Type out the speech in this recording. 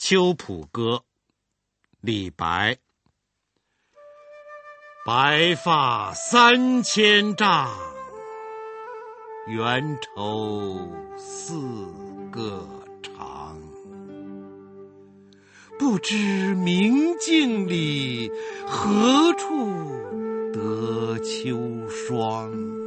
秋浦歌，李白。白发3000丈，缘愁4个长。不知明镜里，何处得秋霜？